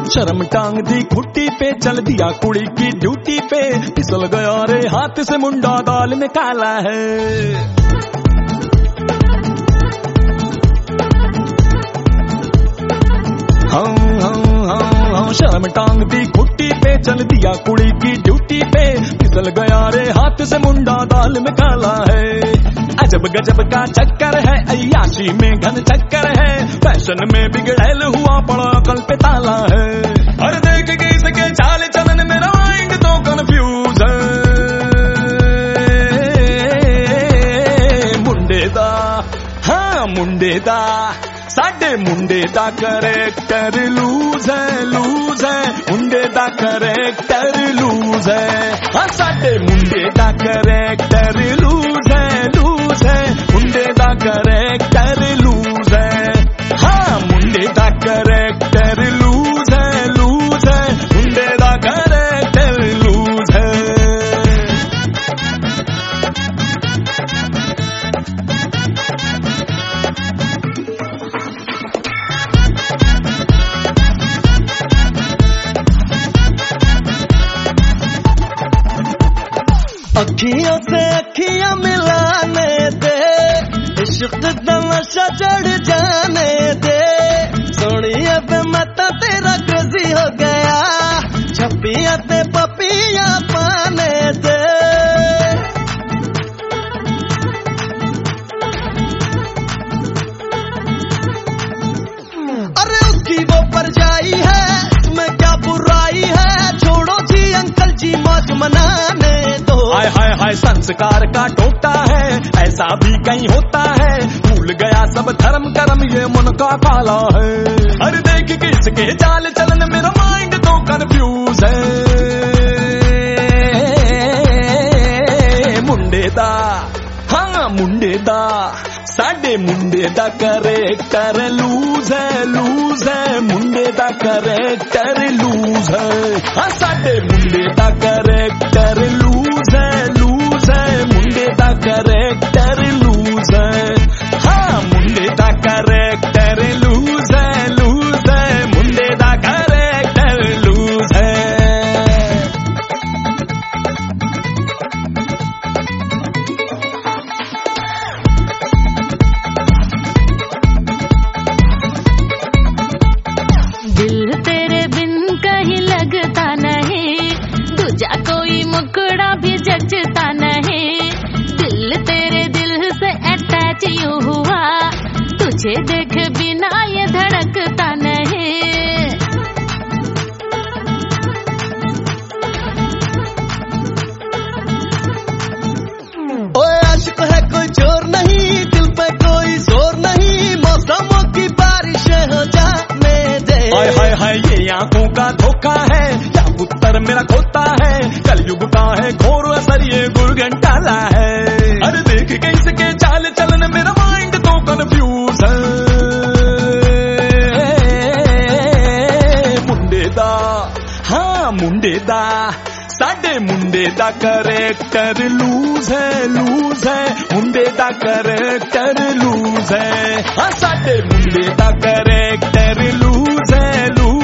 शर्म टांग दी खुट्टी पे, चल दिया कुड़ी की ड्यूटी पे, फिसल गया रे हाथ से मुंडा दाल में काला है। शर्म टांग दी खुट्टी पे, चल दिया कुड़ी की ड्यूटी पे, फिसल गया रे हाथ से मुंडा दाल में काला है। अजब गजब का चक्कर है, अय्याशी में घन चक्कर है, फैशन में बिगड़ैल हुआ पड़ा अकल पे ताला है। हर देख के इसके चाल चलन मेरा माइंड तो कंफ्यूज है। मुंडे दा, हाँ मुंडे दा, साडे मुंडे दा करैक्टर लूज है, लूज है, मुंडे दा करैक्टर लूज है। हाँ साडे मुंडे दा करैक्टर लूज है, लूज है, मुंडे दा करैक्टर लूज है। हाँ मुंडे दा करैक्टर लूज है, लूज है, मुंडे दा करैक्टर लूज है। अखियों से अखियां मिलाने दे, इश्क दा नशा चढ़ जाने दे, सोनिया पे मता तेरा क्रेजी हो गया, छपिया ते पपिया पाने दे। अरे उसकी वो परछाई है, इसमें क्या बुराई है, छोड़ो जी अंकल जी मौज मनाने दो। हाय हाय हाय संस्कार का टोटा है, ऐसा भी कहीं होता है, भूल गया सब धर्म कर्म ये मन का काला है। हर देख के इसके चाल चलन मेरा माइंड तो कंफ्यूज है। मुंडे दा, हाँ मुंडे दा, साडे मुंडे दा करैक्टर लूज है, लूज है, मुंडे दा करैक्टर लूज है। हाँ साडे मुंडे दा करैक्टर लूज है, लूज है, मुंडे दा करैक्टर लूज है। हाँ मुंडे दा करैक्टर लूज है, लूज है, मुंडे दा करैक्टर लूज है। दिल तेरे बिन कहीं लगता नहीं, दूजा कोई मुकड़ा भी जचता नहीं, दिल तेरे दिल से अटैच यूं हुआ, तुझे देख बिना ये धड़कता नहीं। ओए आशिक है कोई चोर नहीं, दिल पे कोई जोर नहीं, मौसमों की बारिशें हो जाने दे। हाय हाय हाय ये आंखों का धोखा है, क्या पुत्र मेरा खोता है, कलयुग का है घोर असर ये गुरगंटाला है। अरे देख के इसके चाल चलन मेरा माइंड तो कंफ्यूज है। मुंडे दा, हाँ मुंडे दा, साडे मुंडे दा करैक्टर लूज है, लूज है, मुंडे दा करैक्टर लूज है। हाँ साडे मुंडे दा करैक्टर लूज है, लूज